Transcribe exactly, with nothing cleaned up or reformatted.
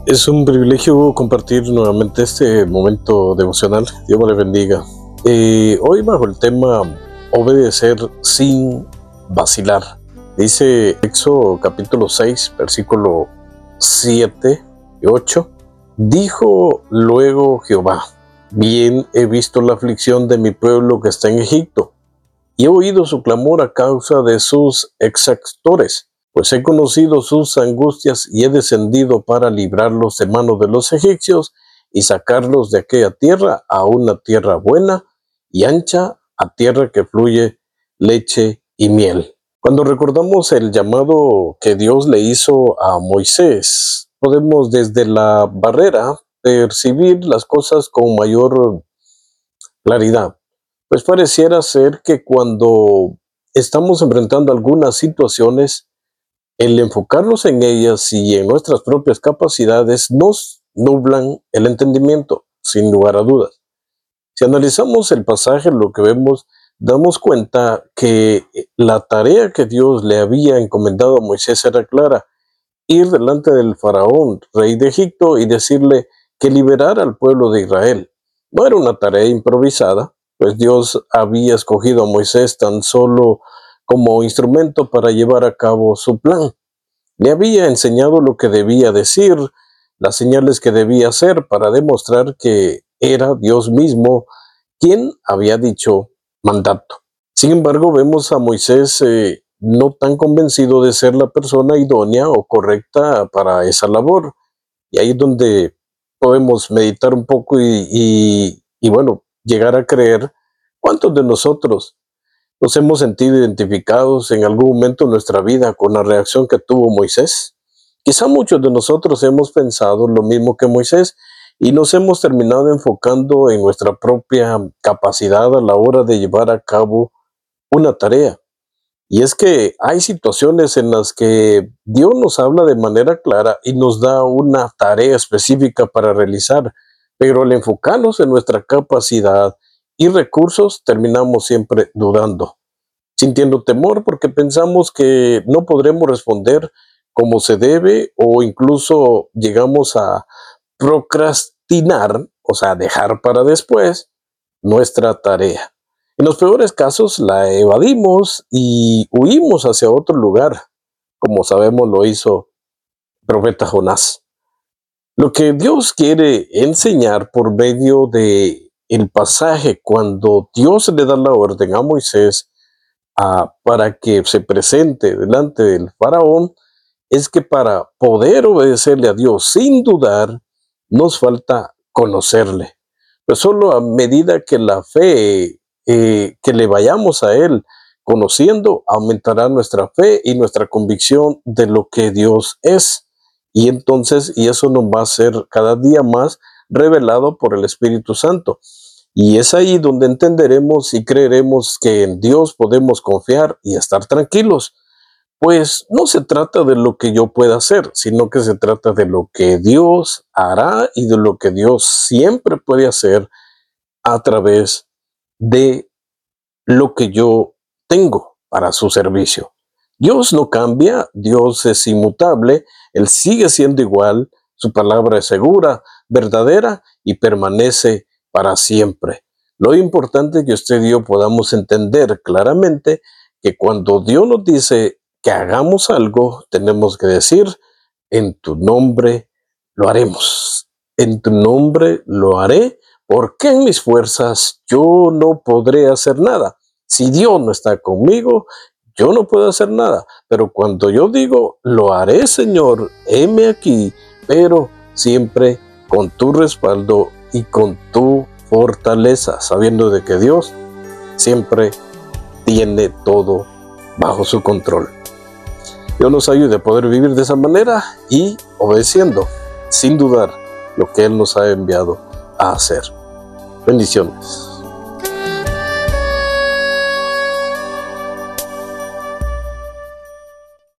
Es un privilegio compartir nuevamente este momento devocional. Dios me le bendiga. Eh, hoy bajo el tema obedecer sin vacilar. Dice Éxodo capítulo seis, versículo siete y ocho. Dijo luego Jehová: bien he visto la aflicción de mi pueblo que está en Egipto, y he oído su clamor a causa de sus exactores. Pues he conocido sus angustias y he descendido para librarlos de manos de los egipcios y sacarlos de aquella tierra a una tierra buena y ancha, a tierra que fluye leche y miel. Cuando recordamos el llamado que Dios le hizo a Moisés, podemos desde la barrera percibir las cosas con mayor claridad. Pues pareciera ser que cuando estamos enfrentando algunas situaciones, el enfocarnos en ellas y en nuestras propias capacidades nos nublan el entendimiento, sin lugar a dudas. Si analizamos el pasaje, lo que vemos, damos cuenta que la tarea que Dios le había encomendado a Moisés era clara: ir delante del faraón, rey de Egipto, y decirle que liberara al pueblo de Israel. No era una tarea improvisada, pues Dios había escogido a Moisés tan solo como instrumento para llevar a cabo su plan. Le había enseñado lo que debía decir, las señales que debía hacer para demostrar que era Dios mismo quien había dicho mandato. Sin embargo, vemos a Moisés eh, no tan convencido de ser la persona idónea o correcta para esa labor. Y ahí es donde podemos meditar un poco y, y, y bueno, llegar a creer cuántos de nosotros nos hemos sentido identificados en algún momento de nuestra vida con la reacción que tuvo Moisés. Quizá muchos de nosotros hemos pensado lo mismo que Moisés y nos hemos terminado enfocando en nuestra propia capacidad a la hora de llevar a cabo una tarea. Y es que hay situaciones en las que Dios nos habla de manera clara y nos da una tarea específica para realizar, pero al enfocarnos en nuestra capacidad y recursos, terminamos siempre dudando, sintiendo temor porque pensamos que no podremos responder como se debe, o incluso llegamos a procrastinar, o sea, dejar para después nuestra tarea. En los peores casos la evadimos y huimos hacia otro lugar, como sabemos lo hizo el profeta Jonás. Lo que Dios quiere enseñar por medio de el pasaje, cuando Dios le da la orden a Moisés a, para que se presente delante del faraón, es que para poder obedecerle a Dios sin dudar, nos falta conocerle. Pues solo a medida que la fe, eh, que le vayamos a Él conociendo, aumentará nuestra fe y nuestra convicción de lo que Dios es. Y entonces, y eso nos va a ser cada día más revelado por el Espíritu Santo. Y es ahí donde entenderemos y creeremos que en Dios podemos confiar y estar tranquilos. Pues no se trata de lo que yo pueda hacer, sino que se trata de lo que Dios hará y de lo que Dios siempre puede hacer a través de lo que yo tengo para su servicio. Dios no cambia, Dios es inmutable, Él sigue siendo igual, su palabra es segura, verdadera y permanece para siempre. Lo importante es que usted y yo podamos entender claramente que cuando Dios nos dice que hagamos algo, tenemos que decir: en tu nombre lo haremos, en tu nombre lo haré, porque en mis fuerzas yo no podré hacer nada. Si Dios no está conmigo, yo no puedo hacer nada, pero cuando yo digo, lo haré, Señor, heme aquí, pero siempre con tu respaldo y con tu fortaleza, sabiendo de que Dios siempre tiene todo bajo su control. Dios nos ayude a poder vivir de esa manera y obedeciendo, sin dudar, lo que Él nos ha enviado a hacer. Bendiciones.